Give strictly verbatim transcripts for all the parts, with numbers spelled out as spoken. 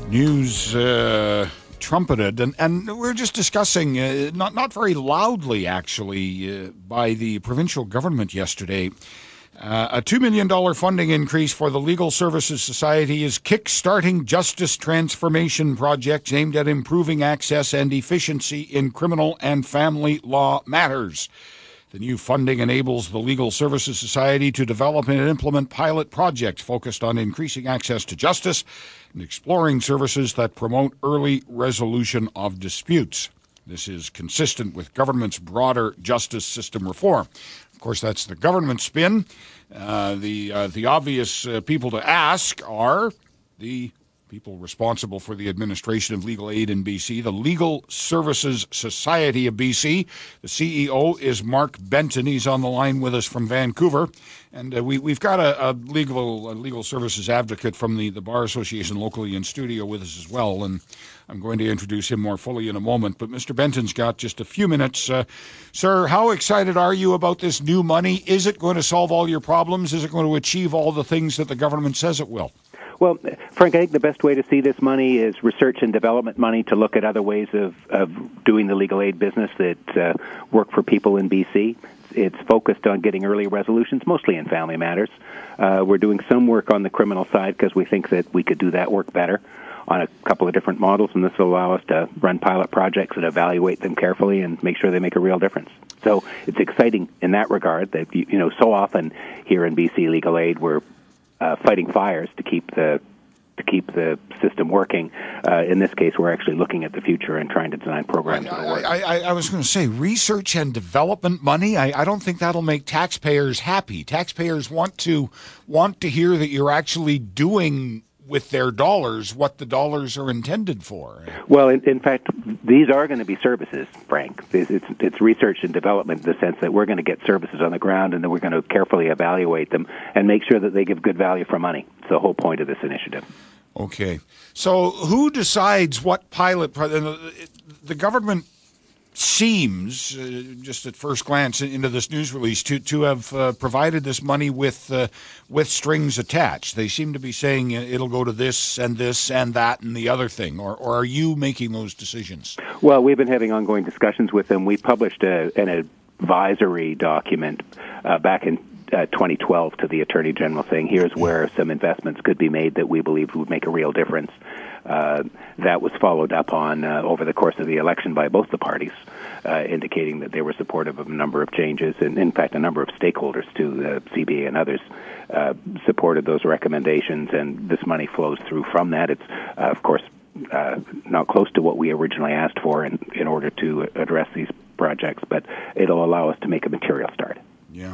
news uh, trumpeted, and, and we're just discussing, uh, not, not very loudly actually, uh, by the provincial government yesterday, uh, a two million dollars funding increase for the Legal Services Society is kick-starting justice transformation projects aimed at improving access and efficiency in criminal and family law matters. The new funding enables the Legal Services Society to develop and implement pilot projects focused on increasing access to justice and exploring services that promote early resolution of disputes. This is consistent with government's broader justice system reform. Of course, that's the government spin. Uh, the uh, the obvious uh, people to ask are the people responsible for the administration of legal aid in B C, the Legal Services Society of B C. The C E O is Mark Benton. He's on the line with us from Vancouver. And uh, we, we've got a, a legal a legal services advocate from the, the Bar Association locally in studio with us as well. And I'm going to introduce him more fully in a moment. But Mister Benton's got just a few minutes. Uh, sir, how excited are you about this new money? Is it going to solve all your problems? Is it going to achieve all the things that the government says it will? Well, Frank, I think the best way to see this money is research and development money to look at other ways of, of doing the legal aid business that uh, work for people in B C. It's focused on getting early resolutions, mostly in family matters. Uh, we're doing some work on the criminal side because we think that we could do that work better on a couple of different models, and this will allow us to run pilot projects and evaluate them carefully and make sure they make a real difference. So it's exciting in that regard that, you know, so often here in B C Legal Aid, we're Uh, fighting fires to keep the to keep the system working. Uh, in this case, we're actually looking at the future and trying to design programs that will work. I, I, I was going to say, research and development money, I, I don't think that'll make taxpayers happy. Taxpayers want to want to hear that you're actually doing with their dollars what the dollars are intended for. Well, in, in fact, these are going to be services, Frank. It's, it's, it's research and development in the sense that we're going to get services on the ground and then we're going to carefully evaluate them and make sure that they give good value for money. It's the whole point of this initiative. Okay. So who decides what pilot pro- the government seems, uh, just at first glance into this news release, to to have uh, provided this money with uh, with strings attached. They seem to be saying it'll go to this and this and that and the other thing. Or, or are you making those decisions? Well, we've been having ongoing discussions with them. We published a, an advisory document uh, back in Uh, twenty twelve to the Attorney General saying here's where some investments could be made that we believe would make a real difference. Uh, that was followed up on uh, over the course of the election by both the parties, uh, indicating that they were supportive of a number of changes, and in fact a number of stakeholders too, the C B A and others, uh, supported those recommendations, and this money flows through from that. It's, uh, of course, uh, not close to what we originally asked for in, in order to address these projects, but it'll allow us to make a material start. Yeah.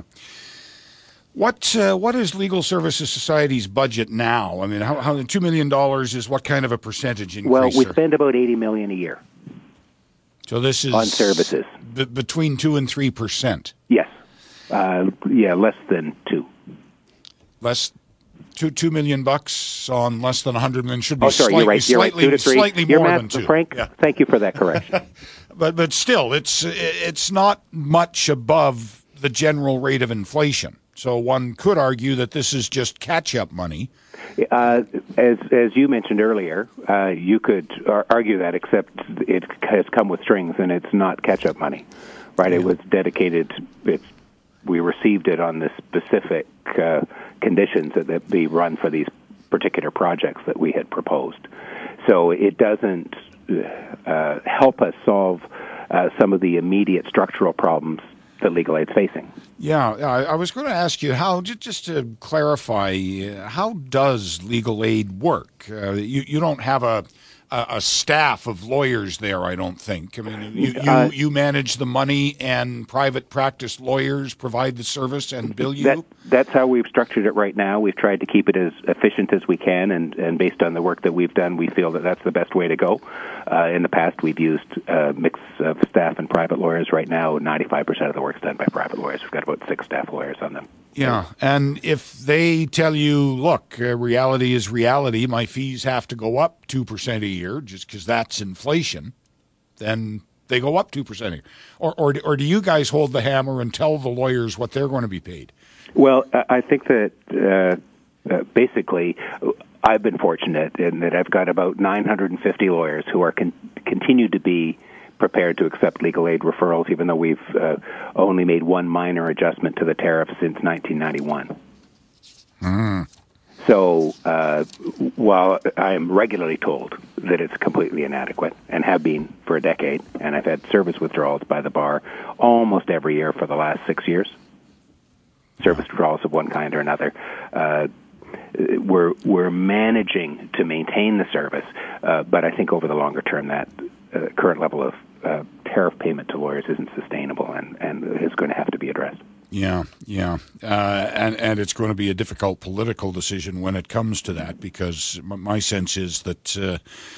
What uh, what is Legal Services Society's budget now? I mean, how, how two million dollars is what kind of a percentage increase? Well, we sir? spend about eighty million a year. So this is on services b- between two and three percent. Yes, uh, yeah, less than two. Less two two million bucks on less than a hundred million should be oh, sorry, slightly, you're right. You're slightly, right. Two to three. slightly Your more math, than two. Frank, yeah. Thank you for that correction. but but still, it's it's not much above the general rate of inflation. So one could argue that this is just catch-up money. Uh, as as you mentioned earlier, uh, you could ar- argue that, except it has come with strings and it's not catch-up money, right? Yeah. It was dedicated. It's we received it on the specific uh, conditions that, that be run for these particular projects that we had proposed. So it doesn't uh, help us solve uh, some of the immediate structural problems that legal aid's facing. Yeah, I, I was going to ask you how, just to clarify, uh, how does legal aid work? Uh, you, you don't have a, a a staff of lawyers there, I don't think. I mean, you, you, uh, you manage the money and private practice lawyers provide the service and bill you? That, that's how we've structured it right now. We've tried to keep it as efficient as we can, and, and based on the work that we've done, we feel that that's the best way to go. Uh, in the past, we've used a mix of staff and private lawyers. Right now, ninety-five percent of the work's done by private lawyers. We've got about six staff lawyers on them. Yeah, and if they tell you, look, uh, reality is reality, my fees have to go up two percent a year just because that's inflation, then they go up two percent a year. Or, or, or do you guys hold the hammer and tell the lawyers what they're going to be paid? Well, I think that uh, uh, basically I've been fortunate in that I've got about nine hundred fifty lawyers who are con- continue to be prepared to accept legal aid referrals, even though we've uh, only made one minor adjustment to the tariff since nineteen ninety-one. Mm. So uh, while I am regularly told that it's completely inadequate, and have been for a decade, and I've had service withdrawals by the bar almost every year for the last six years, service withdrawals of one kind or another, uh, we're we're managing to maintain the service, uh, but I think over the longer term that uh, current level of uh, tariff payment to lawyers isn't sustainable and, and is going to have to be addressed. Yeah, yeah, uh, and and it's going to be a difficult political decision when it comes to that, because my sense is that uh,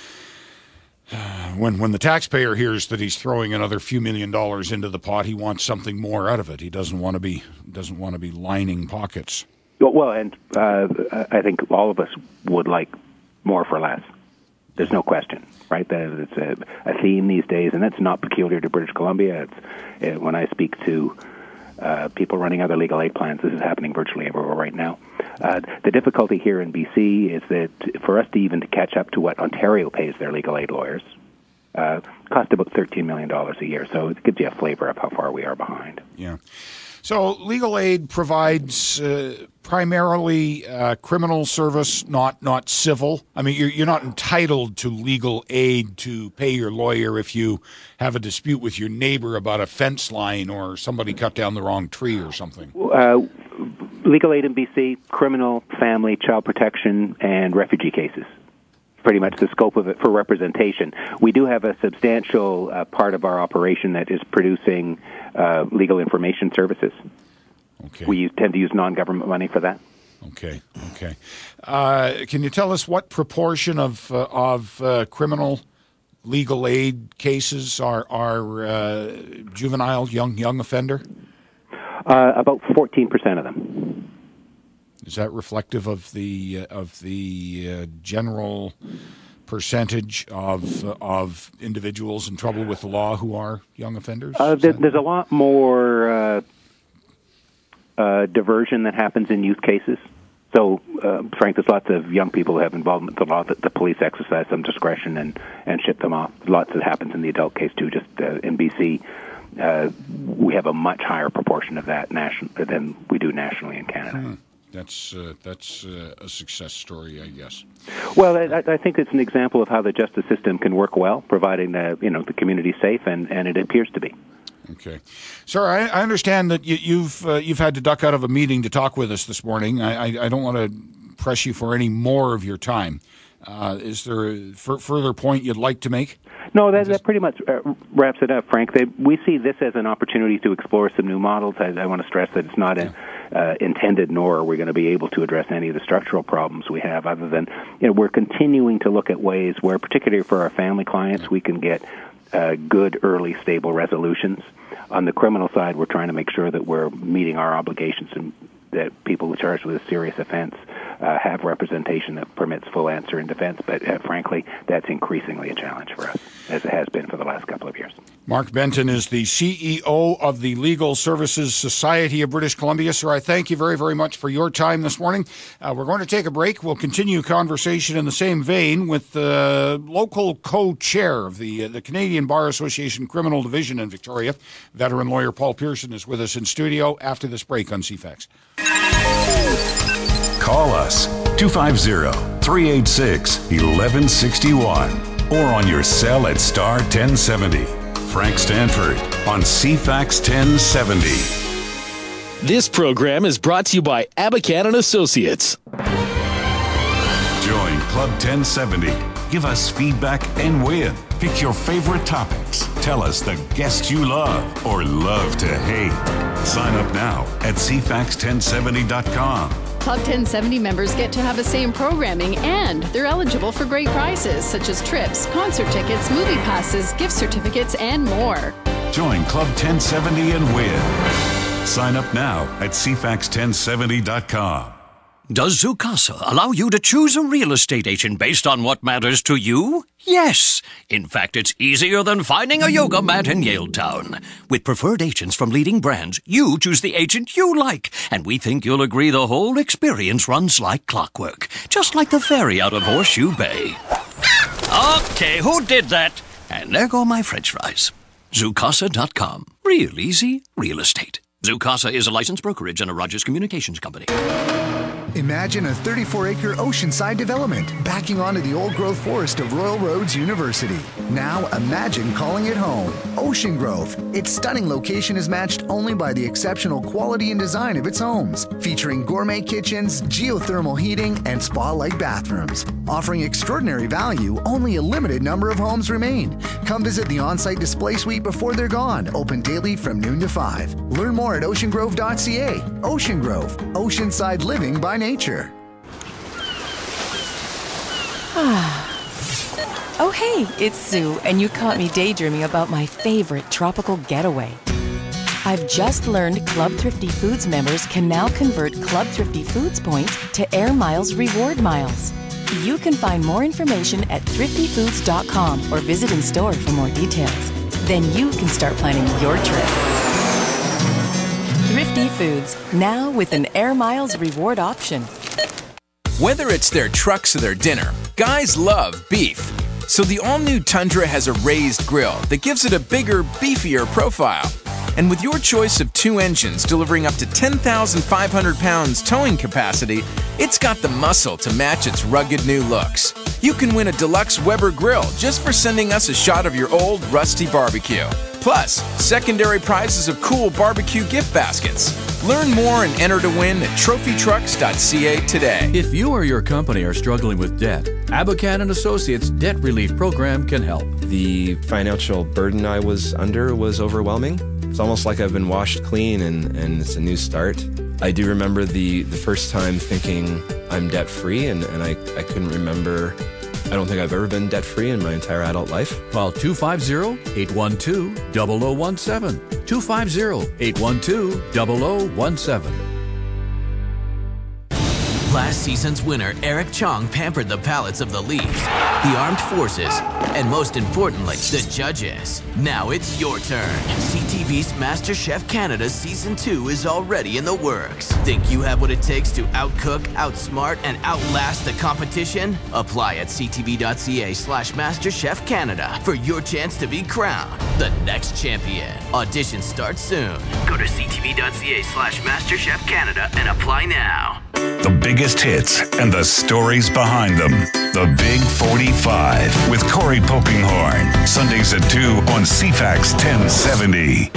when when the taxpayer hears that he's throwing another few million dollars into the pot, he wants something more out of it. He doesn't want to be doesn't want to be lining pockets. Well, and uh, I think all of us would like more for less. There's no question, right? That it's a, a theme these days, and that's not peculiar to British Columbia. It's it, when I speak to Uh, people running other legal aid plans, this is happening virtually everywhere right now. Uh, the difficulty here in B C is that for us to even to catch up to what Ontario pays their legal aid lawyers, uh, cost about thirteen million dollars a year. So it gives you a flavor of how far we are behind. Yeah. So legal aid provides uh, primarily uh, criminal service, not not civil. I mean, you're, you're not entitled to legal aid to pay your lawyer if you have a dispute with your neighbor about a fence line or somebody cut down the wrong tree or something. Uh, legal aid in B C, criminal, family, child protection, and refugee cases. Pretty much the scope of it for representation. We do have a substantial uh, part of our operation that is producing uh, legal information services. Okay. We use, tend to use non-government money for that. Okay, okay. Uh, can you tell us what proportion of uh, of uh, criminal legal aid cases are are uh, juvenile, young young offender? Uh, about fourteen percent of them. Is that reflective of the uh, of the uh, general percentage of uh, of individuals in trouble with the law who are young offenders? Uh, there, there's a lot more uh, uh, diversion that happens in youth cases. So, uh, Frank, there's lots of young people who have involvement with the law that the police exercise some discretion and, and ship them off. Lots that happens in the adult case, too. Just uh, in B C, uh, we have a much higher proportion of that nation than we do nationally in Canada. Hmm. That's uh, that's uh, a success story, I guess. Well, I, I think it's an example of how the justice system can work well, providing the you know the community safe, and, and it appears to be. Okay, sir. I, I understand that you, you've uh, you've had to duck out of a meeting to talk with us this morning. I, I, I don't want to press you for any more of your time. Uh, is there a f- further point you'd like to make? No, that, that pretty much uh, wraps it up, Frank. They, we see this as an opportunity to explore some new models. I, I want to stress that it's not yeah. a, uh, intended, nor are we going to be able to address any of the structural problems we have, other than you know we're continuing to look at ways where, particularly for our family clients, we can get uh, good, early, stable resolutions. On the criminal side, we're trying to make sure that we're meeting our obligations and that people charged with a serious offense uh, have representation that permits full answer in defense. But uh, frankly, that's increasingly a challenge for us, as it has been for the last couple of years. Mark Benton is the C E O of the Legal Services Society of British Columbia. Sir, I thank you very, very much for your time this morning. Uh, we're going to take a break. We'll continue conversation in the same vein with the local co-chair of the, uh, the Canadian Bar Association Criminal Division in Victoria. Veteran lawyer Paul Pearson is with us in studio after this break on C FAX. Call us two five zero, three eight six, one one six one or on your cell at star ten seventy. Frank Stanford on C FAX ten seventy. This program is brought to you by Abacan and Associates. Join Club ten seventy. Give us feedback and win. Pick your favorite topics. Tell us the guests you love or love to hate. Sign up now at c fax ten seventy dot com. Club ten seventy members get to have the same programming, and they're eligible for great prizes such as trips, concert tickets, movie passes, gift certificates, and more. Join Club ten seventy and win. Sign up now at c fax ten seventy dot com. Does Zoocasa allow you to choose a real estate agent based on what matters to you? Yes. In fact, it's easier than finding a yoga mat in Yaletown. With preferred agents from leading brands, you choose the agent you like, and we think you'll agree the whole experience runs like clockwork, just like the ferry out of Horseshoe Bay. Okay, who did that? And there go my french fries. Zoocasa dot com. Real easy real estate. Zoocasa is a licensed brokerage and a Rogers Communications company. Imagine a thirty-four acre oceanside development backing onto the old growth forest of Royal Roads University. Now imagine calling it home. Ocean Grove. Its stunning location is matched only by the exceptional quality and design of its homes, featuring gourmet kitchens, geothermal heating, and spa-like bathrooms. Offering extraordinary value, only a limited number of homes remain. Come visit the on-site display suite before they're gone. Open daily from noon to five. Learn more at ocean grove dot c a. Ocean Grove. Oceanside living by nature. Oh, hey, it's Sue, and you caught me daydreaming about my favorite tropical getaway. I've just learned Club Thrifty Foods members can now convert Club Thrifty Foods points to Air Miles reward miles. You can find more information at thrifty foods dot com or visit in store for more details. Then you can start planning your trip. Thrifty Foods, now with an Air Miles reward option. Whether it's their trucks or their dinner, guys love beef. So the all-new Tundra has a raised grill that gives it a bigger, beefier profile. And with your choice of two engines delivering up to ten thousand five hundred pounds towing capacity, it's got the muscle to match its rugged new looks. You can win a deluxe Weber grill just for sending us a shot of your old rusty barbecue. Plus, secondary prizes of cool barbecue gift baskets. Learn more and enter to win at trophy trucks dot c a today. If you or your company are struggling with debt, Abacan and Associates Debt Relief Program can help. The financial burden I was under was overwhelming. It's almost like I've been washed clean and, and it's a new start. I do remember the, the first time thinking I'm debt-free, and, and I, I couldn't remember. I don't think I've ever been debt-free in my entire adult life. Call two five zero, eight one two, zero zero one seven. two five zero, eight one two, zero zero one seven. Last season's winner, Eric Chong, pampered the palates of the Leafs, the armed forces, and most importantly, the judges. Now it's your turn. C T V's MasterChef Canada Season two is already in the works. Think you have what it takes to outcook, outsmart, and outlast the competition? Apply at c t v dot c a slash MasterChef Canada for your chance to be crowned the next champion. Auditions start soon. Go to c t v dot c a slash MasterChef Canada and apply now. The biggest hits and the stories behind them. The Big forty-five with Corey Polkinghorn. Sundays at two on C FAX ten seventy.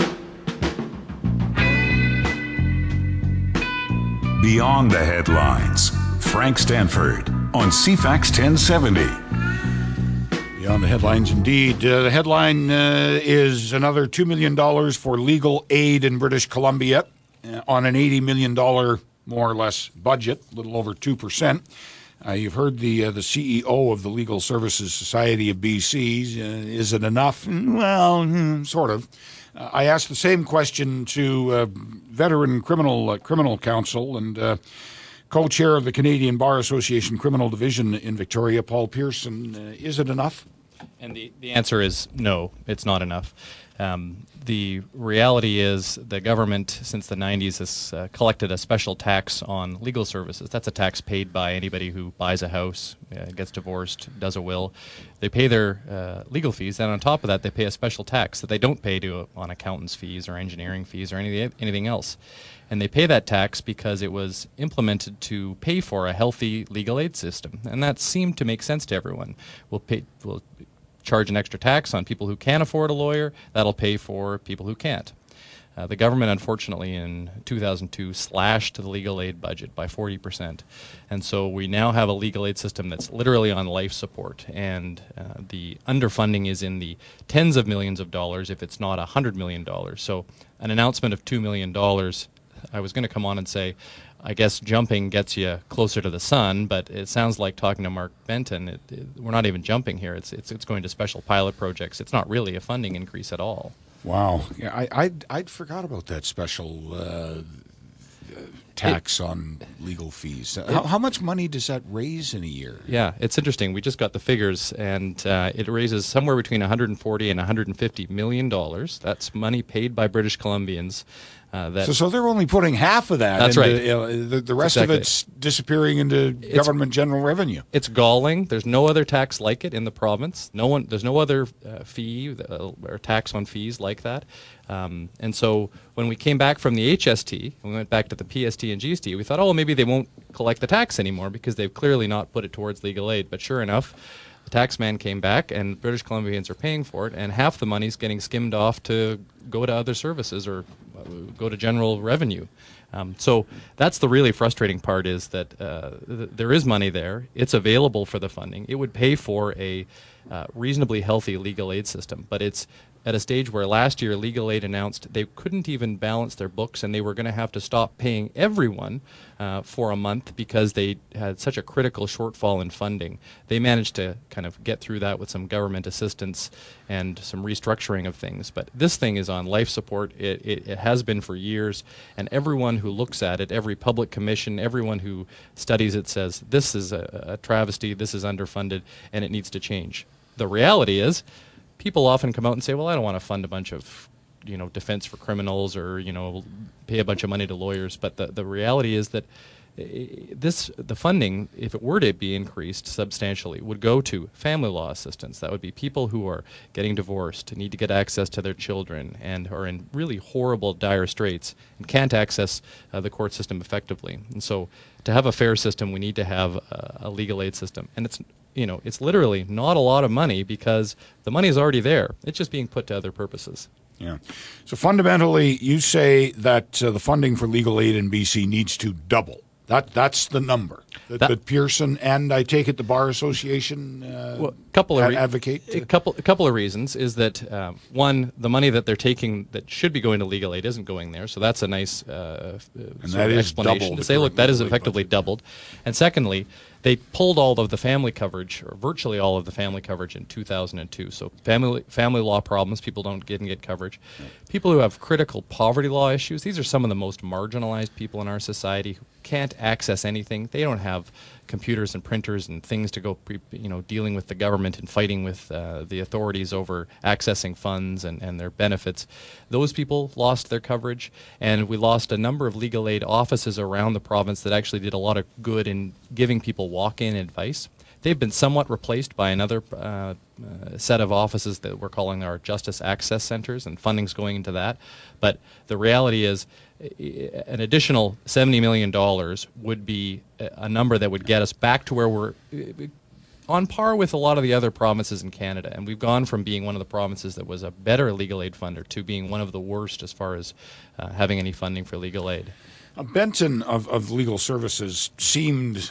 Beyond the headlines. Frank Stanford on C FAX ten seventy. Beyond the headlines, indeed. Uh, the headline uh, is another two million dollars for legal aid in British Columbia uh, on an eighty million dollars more or less budget, a little over two percent. Uh, you've heard the uh, the C E O of the Legal Services Society of B C. Uh, is it enough? Well, hmm, sort of. Uh, I asked the same question to uh, veteran criminal uh, criminal counsel and uh, co-chair of the Canadian Bar Association Criminal Division in Victoria, Paul Pearson. Uh, is it enough? And the, the answer is no, it's not enough. Um, the reality is the government, since the nineties, has uh, collected a special tax on legal services. That's a tax paid by anybody who buys a house, uh, gets divorced, does a will. They pay their uh, legal fees, and on top of that, they pay a special tax that they don't pay to uh, on accountants' fees or engineering fees or anything, anything else. And they pay that tax because it was implemented to pay for a healthy legal aid system, and that seemed to make sense to everyone. We'll pay. We'll charge an extra tax on people who can afford a lawyer. That'll pay for people who can't. Uh, the government, unfortunately, in two thousand two slashed the legal aid budget by forty percent. And so we now have a legal aid system that's literally on life support. And uh, the underfunding is in the tens of millions of dollars, if it's not one hundred million dollars. So an announcement of two million dollars, I was going to come on and say, I guess jumping gets you closer to the sun, but it sounds like talking to Mark Benton, it, it, we're not even jumping here. It's, it's it's going to special pilot projects. It's not really a funding increase at all. Wow. Yeah, I, I'd, I'd forgot about that special uh, tax on legal fees. How, how much money does that raise in a year? Yeah, it's interesting. We just got the figures, and uh, it raises somewhere between one hundred forty and one hundred fifty million dollars. That's money paid by British Columbians. Uh, that so, so they're only putting half of that. That's into, right. You know, the, the rest Exactly. of it's disappearing into It's- government general revenue. It's galling. There's no other tax like it in the province. No one. There's no other uh, fee uh, or tax on fees like that. Um, and so when we came back from the H S T, we went back to the P S T and G S T. We thought, oh, well, maybe they won't collect the tax anymore because they've clearly not put it towards legal aid. But sure enough, the tax man came back, and British Columbians are paying for it, and half the money's getting skimmed off to go to other services or uh, go to general revenue. Um, so that's the really frustrating part, is that uh, th- there is money there. It's available for the funding. It would pay for a uh, reasonably healthy legal aid system, but it's at a stage where last year legal aid announced they couldn't even balance their books, and they were going to have to stop paying everyone uh, for a month because they had such a critical shortfall in funding. They managed to kind of get through that with some government assistance and some restructuring of things. But this thing is on life support. It, it, it has been for years, and everyone who looks at it, every public commission, everyone who studies it says this is a, a travesty, this is underfunded, and it needs to change. The reality is, people often come out and say, well, I don't want to fund a bunch of, you know, defense for criminals or, you know, pay a bunch of money to lawyers. But the, the reality is that this, the funding, if it were to be increased substantially, would go to family law assistance. That would be people who are getting divorced, need to get access to their children, and are in really horrible, dire straits and can't access uh, the court system effectively. And so to have a fair system, we need to have a, a legal aid system. And it's, you know, it's literally not a lot of money because the money is already there. It's just being put to other purposes. Yeah. So fundamentally, you say that uh, the funding for legal aid in B C needs to double. That that's the number that, that, that Pearson and I take it the Bar Association uh, well, couple of re- advocate. A couple a couple of reasons is that um, one, the money that they're taking that should be going to legal aid isn't going there, so that's a nice uh, and sort that of is explanation to say, look, that is effectively budget. doubled. And secondly, they pulled all of the family coverage, or virtually all of the family coverage, in two thousand two. So family family law problems, people don't get and get coverage. Right. People who have critical poverty law issues, these are some of the most marginalized people in our society who can't access anything. They don't have computers and printers and things to go, pre, you know, dealing with the government and fighting with uh, the authorities over accessing funds and, and their benefits. Those people lost their coverage, and we lost a number of legal aid offices around the province that actually did a lot of good in giving people walk-in advice. They've been somewhat replaced by another uh, uh, set of offices that we're calling our Justice Access Centers, and funding's going into that. But the reality is, an additional seventy million dollars would be a number that would get us back to where we're on par with a lot of the other provinces in Canada. And we've gone from being one of the provinces that was a better legal aid funder to being one of the worst as far as uh, having any funding for legal aid. Uh, Benton of, of Legal Services seemed,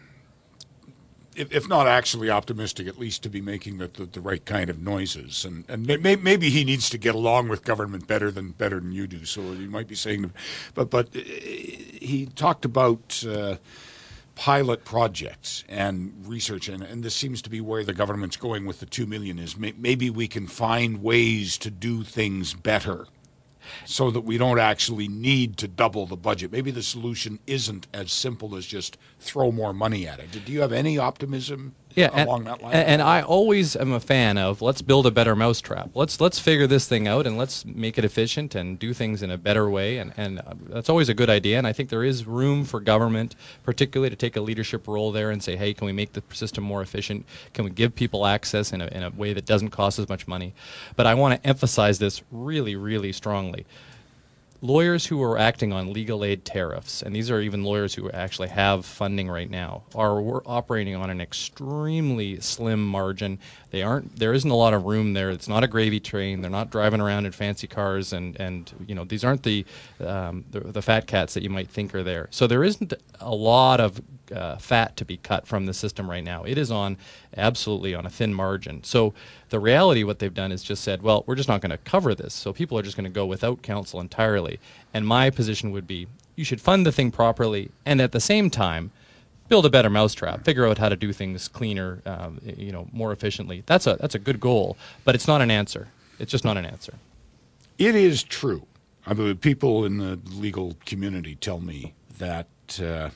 if, if not actually optimistic, at least to be making the, the, the right kind of noises. And, and may, maybe he needs to get along with government better than better than you do. So you might be saying, but but he talked about uh, pilot projects and research, and, and this seems to be where the government's going with the two million. Is may, maybe we can find ways to do things better, so that we don't actually need to double the budget. Maybe the solution isn't as simple as just throw more money at it. Do you have any optimism yeah, along and, that line? And I always am a fan of let's build a better mousetrap. Let's let's figure this thing out and let's make it efficient and do things in a better way. And, and that's always a good idea. And I think there is room for government, particularly, to take a leadership role there and say, hey, can we make the system more efficient? Can we give people access in a, in a way that doesn't cost as much money? But I want to emphasize this really, really strongly. Lawyers who are acting on legal aid tariffs, and these are even lawyers who actually have funding right now, are we're operating on an extremely slim margin. They aren't. There isn't a lot of room there. It's not a gravy train. They're not driving around in fancy cars, and and you know these aren't the um, the, the fat cats that you might think are there. So there isn't a lot of uh, fat to be cut from the system right now. It is on absolutely on a thin margin. So the reality, what they've done is just said, well, we're just not going to cover this. So people are just going to go without counsel entirely. And my position would be, you should fund the thing properly, and at the same time, build a better mousetrap. Figure out how to do things cleaner, um, you know, more efficiently. That's a that's a good goal, but it's not an answer. It's just not an answer. It is true. I mean, people in the legal community tell me that uh,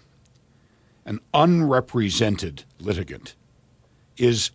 an unrepresented litigant is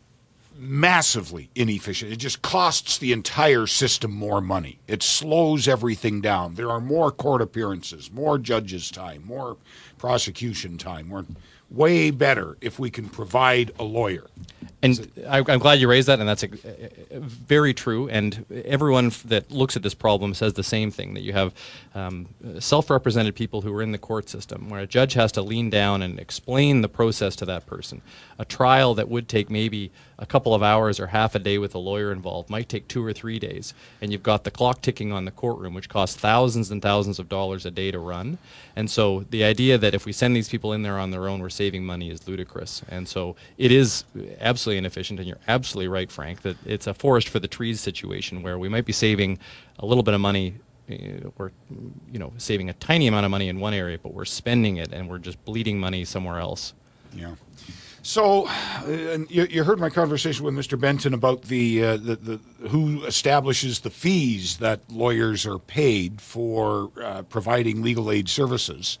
massively inefficient. It just costs the entire system more money. It slows everything down. There are more court appearances, more judges' time, more prosecution time. We're way better if we can provide a lawyer. And I, I'm glad you raised that, and that's a, a, a very true. And everyone f- that looks at this problem says the same thing, that you have um, self-represented people who are in the court system, where a judge has to lean down and explain the process to that person. A trial that would take maybe a couple of hours or half a day with a lawyer involved might take two or three days. And you've got the clock ticking on the courtroom, which costs thousands and thousands of dollars a day to run. And so the idea that if we send these people in there on their own, we're saving money is ludicrous. And so it is absolutely inefficient, and you're absolutely right, Frank, that it's a forest for the trees situation where we might be saving a little bit of money, uh, or you know, saving a tiny amount of money in one area, but we're spending it and we're just bleeding money somewhere else. Yeah. So, uh, and you, you heard my conversation with Mister Benton about the, uh, the the who establishes the fees that lawyers are paid for uh, providing legal aid services.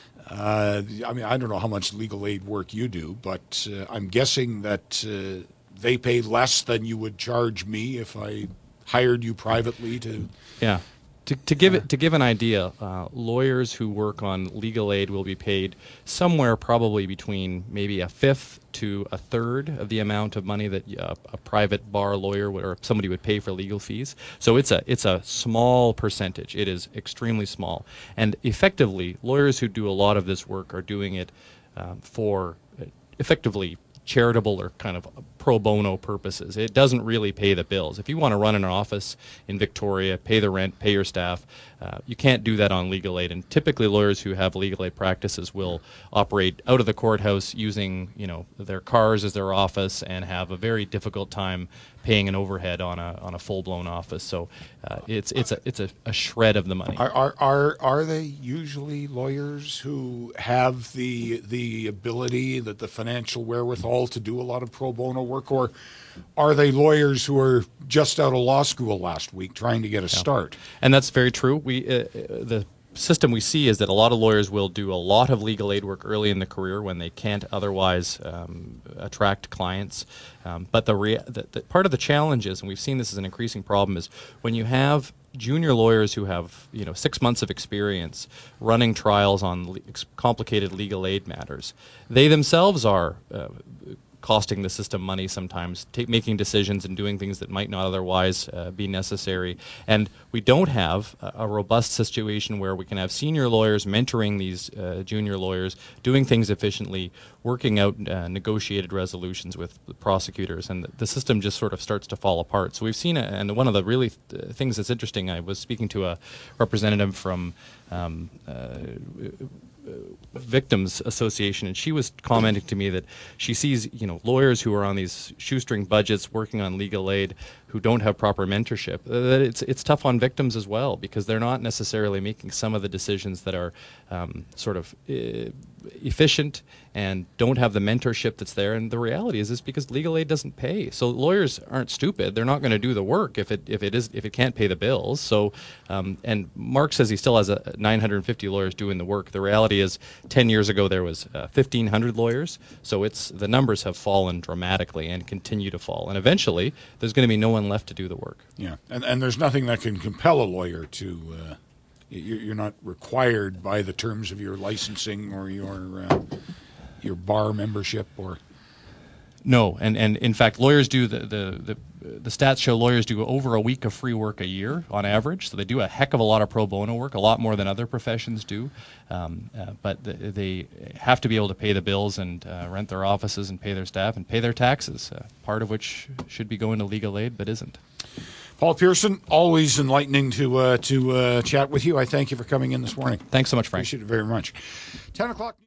Uh, I mean, I don't know how much legal aid work you do, but uh, I'm guessing that uh, they pay less than you would charge me if I hired you privately to. Yeah. To, to give it to give an idea, uh, lawyers who work on legal aid will be paid somewhere probably between maybe a fifth to a third of the amount of money that uh, a private bar lawyer would, or somebody would pay for legal fees. So it's a it's a small percentage. It is extremely small, and effectively, lawyers who do a lot of this work are doing it um, for uh, effectively charitable or kind of pro bono purposes. It doesn't really pay the bills. If you want to run an office in Victoria, pay the rent, pay your staff, uh, you can't do that on legal aid. And typically lawyers who have legal aid practices will operate out of the courthouse using, you know, their cars as their office and have a very difficult time paying an overhead on a on a full-blown office. So uh, it's it's a it's a, a shred of the money. Are, are are are they usually lawyers who have the the ability, that the financial wherewithal to do a lot of pro bono work, or are they lawyers who are just out of law school last week trying to get a Yeah. start? And that's very true. We uh, the system we see is that a lot of lawyers will do a lot of legal aid work early in the career when they can't otherwise um, attract clients. Um, but the, rea- the, the part of the challenge is, and we've seen this as an increasing problem, is when you have junior lawyers who have, you know, six months of experience running trials on le- complicated legal aid matters, they themselves are uh, costing the system money sometimes, take, making decisions and doing things that might not otherwise uh, be necessary. And we don't have a, a robust situation where we can have senior lawyers mentoring these uh, junior lawyers, doing things efficiently, working out uh, negotiated resolutions with the prosecutors, and the, the system just sort of starts to fall apart. So we've seen it, and one of the really th- things that's interesting, I was speaking to a representative from um, uh, Victims Association, and she was commenting to me that she sees, you know, lawyers who are on these shoestring budgets working on legal aid who don't have proper mentorship. That it's it's tough on victims as well, because they're not necessarily making some of the decisions that are um, sort of uh, efficient and don't have the mentorship that's there. And the reality is, is because legal aid doesn't pay. So lawyers aren't stupid. They're not going to do the work if it if it is if it can't pay the bills. So um, and Mark says he still has a nine hundred fifty lawyers doing the work. The reality is, ten years ago there was uh, fifteen hundred lawyers. So it's the numbers have fallen dramatically and continue to fall. And eventually there's going to be no one left to do the work. Yeah, and and there's nothing that can compel a lawyer to. Uh, you're, you're not required by the terms of your licensing or your uh, your bar membership or. No, and, and in fact, lawyers do the, the the the stats show lawyers do over a week of free work a year on average. So they do a heck of a lot of pro bono work, a lot more than other professions do. Um, uh, but the, they have to be able to pay the bills and uh, rent their offices and pay their staff and pay their taxes. Uh, part of which should be going to legal aid, but isn't. Paul Pearson, always enlightening to uh, to uh, chat with you. I thank you for coming in this morning. Thanks so much, Frank. Appreciate it very much. Ten o'clock.